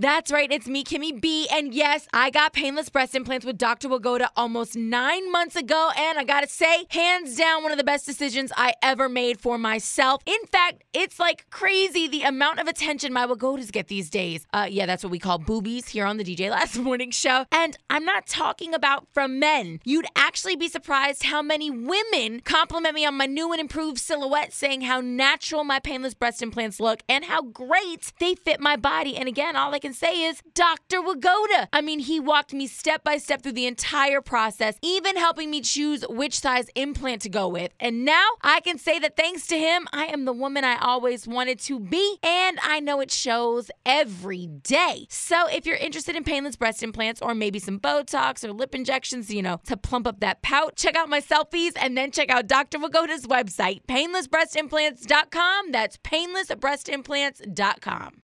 That's right, it's me, Kimmy B, and yes, I got painless breast implants with Dr. Wagoda almost 9 months ago, and I gotta say, hands down, one of the best decisions I ever made for myself. In fact, it's like crazy the amount of attention my Wagodas get these days. Yeah, that's what we call boobies here on the DJ Last Morning Show. And I'm not talking about from men. You'd actually be surprised how many women compliment me on my new and improved silhouette, saying how natural my painless breast implants look and how great they fit my body. And again, all I can say is Dr. Wagoda. I mean, he walked me step by step through the entire process, even helping me choose which size implant to go with. And now I can say that thanks to him, I am the woman I always wanted to be, and I know it shows every day. So if you're interested in painless breast implants or maybe some Botox or lip injections, to plump up that pout, check out my selfies and then check out Dr. Wagoda's website, painlessbreastimplants.com. That's painlessbreastimplants.com.